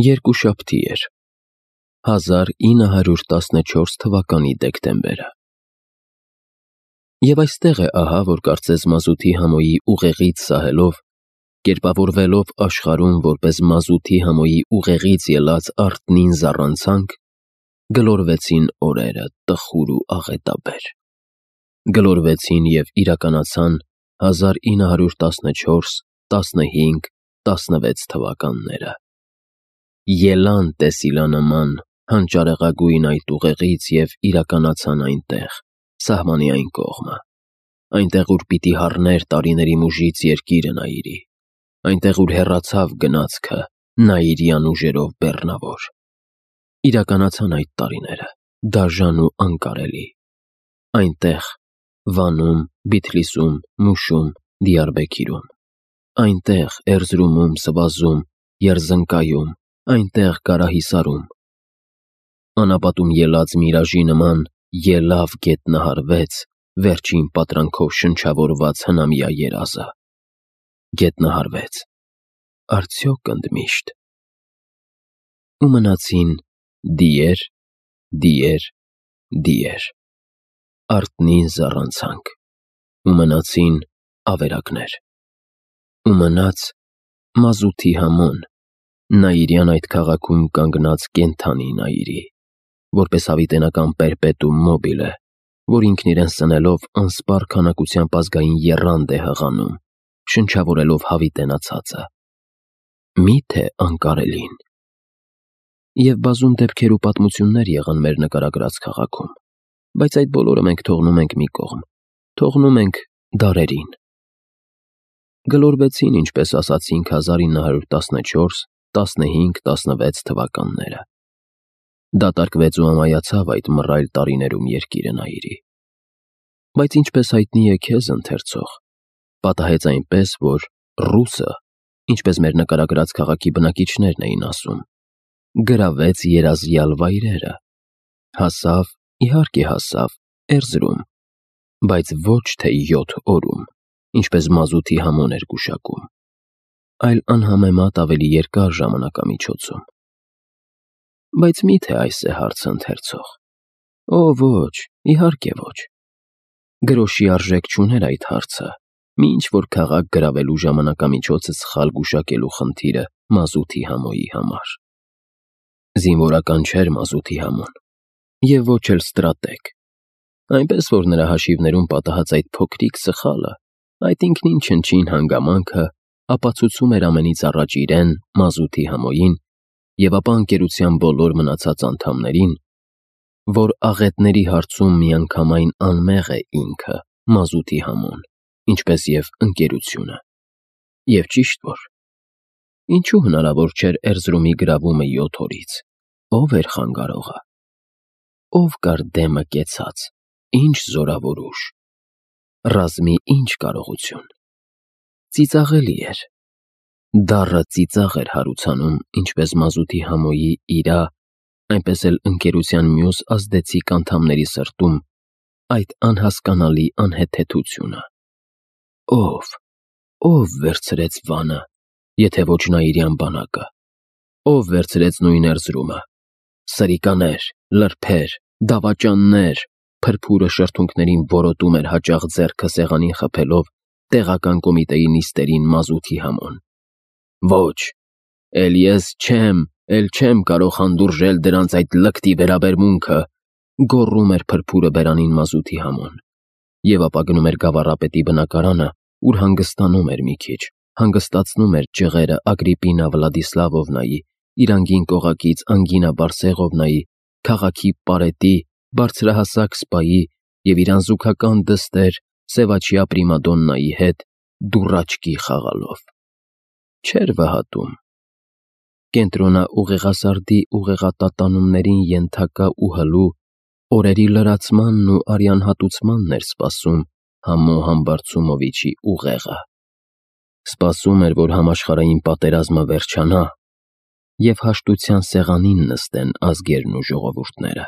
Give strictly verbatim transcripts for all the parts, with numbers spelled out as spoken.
Երկուշաբթի էր, հազար ինը հարյուր տասնչորս թվականի դեկտեմբերը։ Եվ այստեղ է ահա, որ կարծես մազութի համոյի ուղեղից սահելով, կերպավորվելով աշխարհում որպես մազութի համոյի ուղեղից ելած արտնին զառանցանք, գլորվեցին օրերը տխուր ու աղետաբեր։ Գլորվեցին և իրականացան հազար ինը հարյուր տասնչորս, տասնհինգ, տասնվեց թվականները։ Ելան տեսիլանման հանճարեղագույն այդ ուղեղից և իրականացան այնտեղ, սահմանի այն կողմը, այնտեղ, ուր պիտի հառներ տարիների մուժից երկիրը Նայիրի, այնտեղ, ուր հեռացավ գնացքը Նայիրյան ուժերով բեռնավոր։ Իրականացան այդ տարիները, դաժան ու անկարելի, այնտեղ, Վանում, Բիթլիսում, Մուշում, Դիարբեքիրում, այնտեղ, Էրզրումում, Սվազում, Երզնկայում, այնտեղ, Կարահիսարում։ Անապատում ելած միրաժի նման ելավ գետնահարվեց վերջին պատրանքով շնչավորված հնամյա երազը։ Գետնահարվեց, արդյոք ընդմիշտ։ Ու մնացին դիեր, դիեր, դիեր, արտնին զառանցանք, ու մնացին ավերակներ, ու մնաց մազութի համոն, Նայիրյան այդ քաղաքում կանգնած կենդանի Նայիրի, որպես հավիտենական պերպետում մոբիլե, որ ինքն իրեն սնելով անսպառ քանակությամբ ազգային եռանդ է հղանում, շնչավորելով հավիտենացածը։ Մի՞թե անկարելին։ Եվ բազում դեպքեր ու պատմություններ եղան մեր նկարագրած քաղաքում, բայց այդ բոլորը մենք թողնում ենք մի կողմ, թողնում ենք դարերին։ Գլորվեցին, ինչպես ասացինք, հազար ինը հարյուր տասնչորս, տասնհինգ, տասնվեց թվականները։ Դատարկվեց ու ամայացավ այդ մռայլ տարիներում երկիրը Նայիրի։ Բայց ինչպես հայտնի է քեզ, ընթերցող, պատահեց այնպես, որ ռուսը, ինչպես մեր նկարագրած քաղաքի բնակիչներն էին ասում, գրավեց երազյալ վայրերը, հասավ, իհարկե հասավ, Էրզրում, բայց ոչ թե յոթ օրում, ինչպես մազութի համոն էր գուշակում, այլ անհամեմատ ավելի երկար ժամանակամիջոցում։ Բայց մի՞թե այս է հարցը, ընթերցող։ Օ ոչ, իհարկե ոչ։ Գրոշի արժեք չուներ այդ հարցը, մինչ որ քաղաք գրավելու ժամանակամիջոցը սխալ գուշակելու խնդիրը մազութի համոյի համար։ Զինվորական չէր մազութի համոն, և ոչ էլ ստրատեգ, այնպես որ նրա հաշիվներում պատահած այդ փոքրիկ սխալը, այդ ինքնին չնչին հանգամանքը ապացուցում էր ամենից առաջ իրեն, մազութի համոյին, և ապա ընկերության բոլոր մնացած անդամներին, որ աղետների հարցում միանգամայն անմեղ է ինքը, մազութի համոն, ինչպես և ընկերությունը։ Եվ ճիշտ որ, ինչու հնարավոր չէր Էրզրումի գրավումը յոթ օրից, ով էր խանգարողը, ով կար դեմը կեցած, ինչ զորավոր ուժ, ռազմի ինչ կարողություն։ Ծիծաղելի էր, դառը ծիծաղ էր հարուցանում ինչպես մազութի համոյի իրա, այնպես էլ ընկերության մյուս ազդեցիկ անդամների սրտում այդ անհասկանալի անհեթեթությունը։ Ով, ով վերցրեց Վանը, եթե ոչ Նայիրյան բանակը, ով վերցրեց նույն Էրզրումը, սրիկաներ, լրբեր, դավաճաններ, փրփուրը շրթունքներին որոտում էր հաճախ ձեռքը սեղանին խփելով տեղական կոմիտեի նիստերին մազութի համոն։ Ոչ, էլ ես չեմ, էլ չեմ կարող հանդուրժել դրանց այդ լկտի վերաբերմունքը, գոռում էր փրփուրը բերանին մազութի համոն, և ապա գնում էր գավառապետի բնակարանը, ուր հանգստանում էր մի քիչ, հանգստացնում էր ջղերը Ագրիպինա Վլադիսլավովնայի, իր անգին կողակից Անգինա Բարսեղովնայի, քաղաքի պարետի, բարձրահասակ սպայի և իր անզուգական դստեր Սևաչյա պրիմադոննայի հետ դուռաչկի խաղալով։ Չէր վհատում։ Կենտրոնա ուղեղասարդի ուղեղատատանումներին ենթակա ու հլու օրերի լրացմանն ու արյանհատուցմանն էր սպասում Համո Համբարձումովիչի ուղեղը։ Սպասում էր, որ համաշխարհային պատերազմը վերջանա և հաշտության սեղանին նստեն ազգերն ու ժողովուրդները։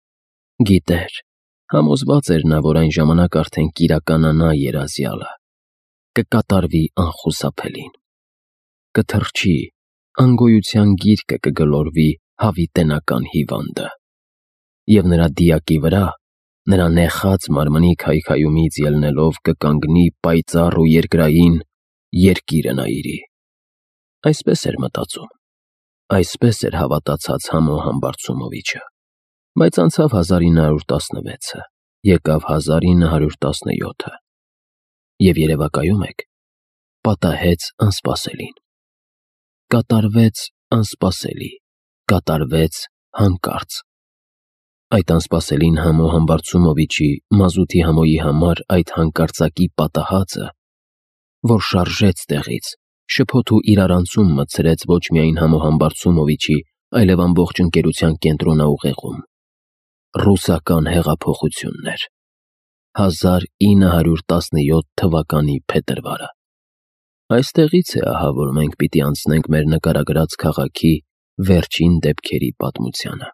Գիտեր, համոզված էր նա, որ այն ժամանակ արդեն կիրականանա երազյալը, կկատարվի անխուսափելին, կթռչի, անգոյության գիրկը կգլորվի հավիտենական հիվանդը, և նրա դիակի վրա, նրա նեխած մարմնի քայքայումից ելնելով կկանգնի պայծառ ու երկրային երկիրը Նայիրի։ Այսպես էր մտածում, այսպես էր հավատացած Համո Համբարձումովիչը, բայց անցավ հազար ինը հարյուր տասնվեցը, եկավ հազար ինը հարյուր տասնյոթը, և երևակայում եք, պատահեց անսպասելին։ Կատարվեց անսպասելի, կատարվեց հանկարծ։ Այդ անսպասելին Համո Համբարձումովիչի մազութի Համոյի համար այդ հանկարծակի պատահածը, որ շարժեց տեղից, շփոթ ու իրարանցում մտցրեց ոչ միայն Համո Համբարձումովիչի, այլև ամբողջ ընկերության կենտրոնաուղեղում, ռուսական հեղափոխությունն էր, հազար ինը հարյուր տասնյոթ թվականի փետրվարը։ Այստեղից է ահա, որ մենք պիտի անցնենք մեր նկարագրած քաղաքի վերջին դեպքերի պատմությանը։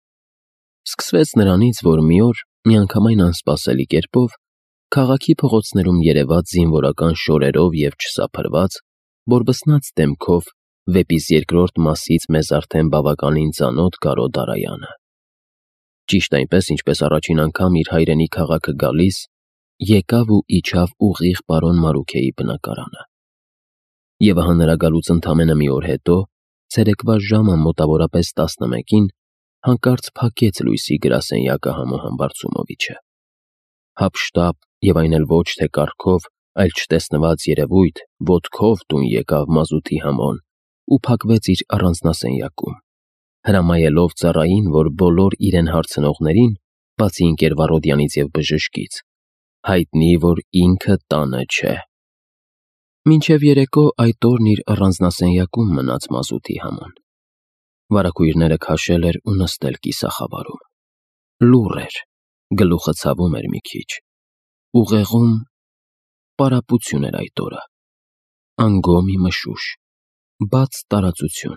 Սկսվեց նրանից, որ մի օր, միանգամայն անսպասելի կերպով, քաղաքի փողոցներում երևաց զինվորական շորերով և չսափրված, բորբսնած դեմքով վեպիս երկրորդ մասից մեզ արդեն բավականին ծանոթ Կարո Դարայանը։ Ճիշտ այնպես, ինչպես առաջին անգամ իր հայրենի քաղաքը գալիս, եկավ ու իջավ ուղիղ պարոն Մարուքեի բնակարանը։ Եվ ահա նրա գալուց ընդամենը մի օր հետո, ցերեկվա ժամը մոտավորապես տասնմեկին, հանկարծ փակեց լույսի գրասենյակը Համո Համբարձումովիչը։ Հափշտապ և այն էլ ոչ թե կառքով, այլ չտեսնված երևույթ, ոտքով տուն եկավ մազութի Համոն ու փակվեց իր առանձնասենյակում, հրամայելով ծառային, որ բոլոր իրեն հարցնողներին, բացի ընկեր Վարոդյանից և բժշկից, հայտնի, որ ինքը տանը չէ։ Մինչև երեկո այդ օրն իր առանձնասենյակում մնաց մազութի Համոն։ Վարագույրները քաշել էր ու նստել կիսախավարում։ Լուռ էր, գլուխը ցավում էր մի քիչ։ Ուղեղում պարապություն էր այդ օրը, անգո մի մշուշ, բաց տարածություն։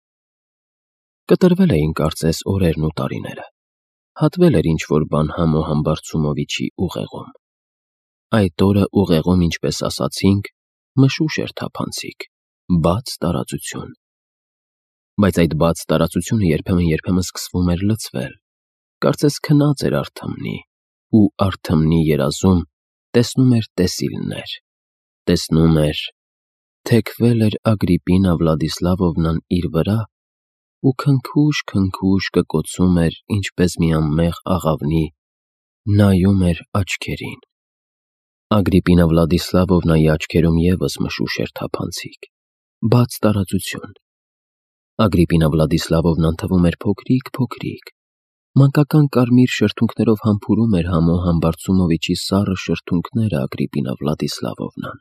Կտրվել էին կարծես օրերն ու տարիները, հատվել էր ինչ-որ բան Համո Համբարձումովիչի ուղեղում։ Այդ օրը ուղեղում, ինչպես ասացինք, մշուշ էր թափանցիկ, բաց տարածություն։ Բայց այդ բաց տարածությունը երբեմն-երբեմն սկսվում էր լցվել, կարծես քնած էր արթմնի, ու արթմնի երազում տեսնում էր տեսիլներ, տեսնում էր, թեքվել էր Ագրիպինա Վլադիսլավովնան իր վրա ու քնքուշ-քնքուշ կկոցում էր, ինչպես մի անմեղ աղավնի, նայում էր աչքերին։ Ագրիպինա Վլադիսլավովնայի աչքերում ևս մշուշ էր թափանցիկ, բաց տարածություն։ Ագրիպինա Վլադիսլավովնան թվում էր փոքրիկ-փոքրիկ, մանկական կարմիր շրթունքներով համբուրում էր Համո Համբարձումովիչի սառը շրթունքները Ագրիպինա Վլադիսլավովնան։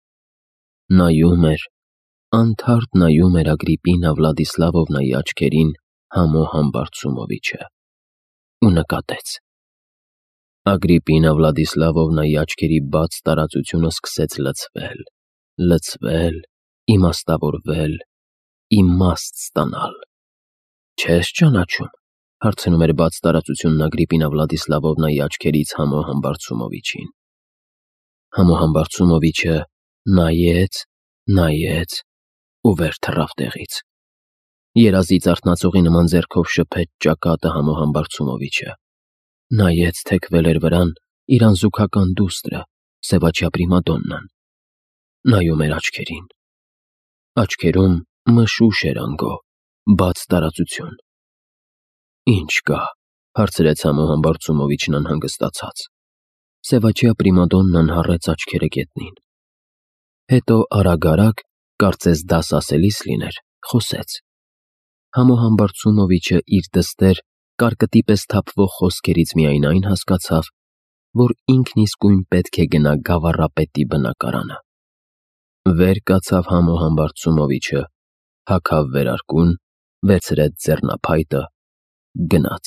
Նայում էր, անթարթ նայում էր Ագրիպինա Վլադիսլավովնայի աչքերին Համո Համբարձումովիչը ու նկատեց. Ագրիպինա Վլադիսլավովնայի աչքերի բաց տարածությունը սկսեց լցվել, լցվել, իմաստավորվել, իմաստ ստանալ։ Չե՞ս ճանաչում, հարցնում էր բաց տարածությունն Ագրիպինա Վլադիսլավովնայի աչքերից Համո Համբարձումովիչին։ Համո Համբարձումովիչը նայեց, նայեց ու վեր թռավ տեղից։ Երազից արթնացողի նման ձեռքով շփեց ճակատը Համո Համբարձումովիչը։ Նայեց թեքվել էր վրան իր անզուգական դուստրը, սևաչյա պրիմադոննան։ Նայում էր աչքերին։ Աչքերում մշուշ էր անգո, բաց տարածություն։ Ինչ կա, հարցրեց Համո Համբարձումովիչն անհանգստացած։ Սևաչյա պրիմադոննան հառեց աչքերը գետնին։ Հետո արագ-արագ, կարծես դաս ասելիս լիներ, խոսեց։ Համո Համբարձումովիչը իր դստեր, կարկտի պես թափվող խոսքերից միայն այն հասկացավ, որ ինքն իսկույն պետք է գնա Գավառապետի բնակարանը։ Վեր կացավ Համո Համբարձումովիչը, հագավ վերարկուն, վերցրեց ձեռնափայտը, գնաց։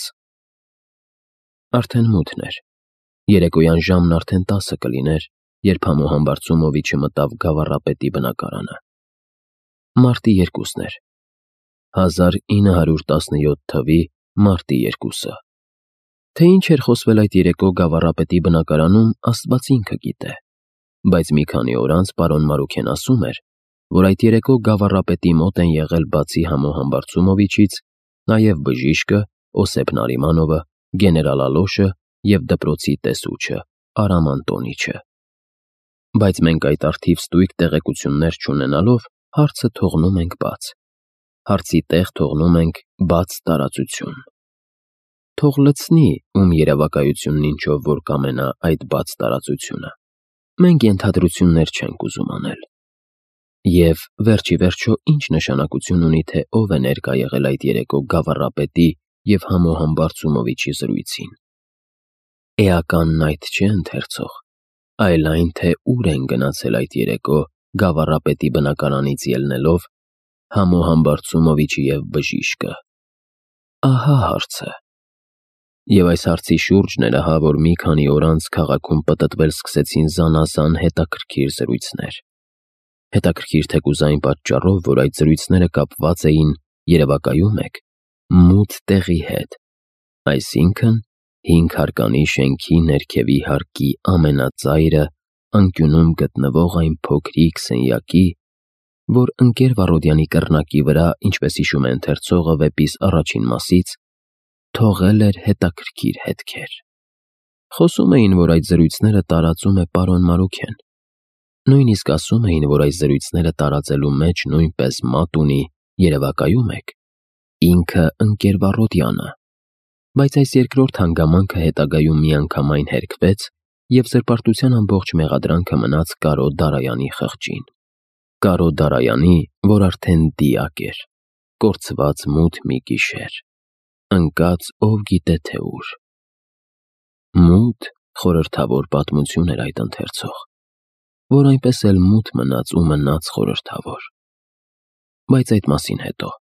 Արդեն մութն էր։ Երեկոյան ժամն արդեն տասը կլիներ, երբ Համո Համբարձումովիչը մտավ Գավառապետի բնակարանը։ Մարտի երկուսն էր, հազար ինը հարյուր տասնյոթ թվականի մարտի երկուսը։ Թե ինչ էր խոսվել այդ երեկո Գավառապետի բնակարանում, Աստված ինքը գիտե, բայց մի քանի օր անց պարոն Մարուքեն ասում էր, որ այդ երեկո գավառապետի մոտ են եղել բացի Համո Համբարձումովիչից, նաև բժիշկը, Օսեփ Նարիմանովը, գեներալ Ալոշը և դպրոցի տեսուչը, Արամ Անտոնիչը։ Բայց մենք այդ առթիվ ստույգ տեղեկություններ չունենալով, հարցը թողնում ենք բաց։ Հարցի տեղ թողնում ենք բաց տարածություն։ Թող լցնի, ում երևակայությունն ինչով որ կամենա այդ բաց տարածությունը։ Մենք ենթադրություններ չենք ուզում անել։ Եվ վերջի վերջո ինչ նշանակություն ունի, թե ով է ներկա եղել այդ երեկո գավառապետի և Համո Համբարձումովիչի զրույցին։ Էականն այդ չէ ընթերցող, այլ այն, թե ուր են գնացել այդ երեկո գավառապետի բնակարանից ելնելով Համո Համբարձումովիչը և բժիշկը։ Ահա հարցը։ Եվ այս հարցի շուրջն էր ահա, որ մի քանի օր անց քաղաքում պտտվել սկսեցին զանազան հետաքրքիր զրույցներ։ Հետաքրքիր թեկուզ այն պատճառով, որ այդ զրույցները կապված էին, երևակայում եք, մութ տեղի հետ, այսինքն հինգ հարկանի շենքի ներքևի հարկի ամենածայրը անկյունում գտնվող այն փոքրիկ սենյակի, որ ընկեր Վարոդյանի կռնակի վրա, ինչպես հիշում է ընթերցողը վեպիս առաջին մասից, թողել էր հետաքրքիր հետքեր։ Խոսում էին, որ այդ զրույցները տարածում է պարոն Մարուքեն։ Նույնիսկ ասում էին, որ այս զրույցները տարածելու մեջ նույնպես մատ ունի, երևակայում եք, ինքը ընկեր Վարոդյանը։ Բայց այս երկրորդ հանգամանքը հետագայում միանգամայն հերքվեց և զրպարտության ամբողջ մեղադրանքը մնաց Կարո Դարայանի խղճին։ Կարո Դարայանի, որ արդեն դիակ էր, կորցված մութ մի գիշեր, ընկած ով գիտե թե ուր։ Մութ, խորհրդավոր պատմություն էր այդ ընթերցող, որ այնպես էլ մութ մնաց ու մնաց խորհրդավոր։ Բայց այդ մասին հետո։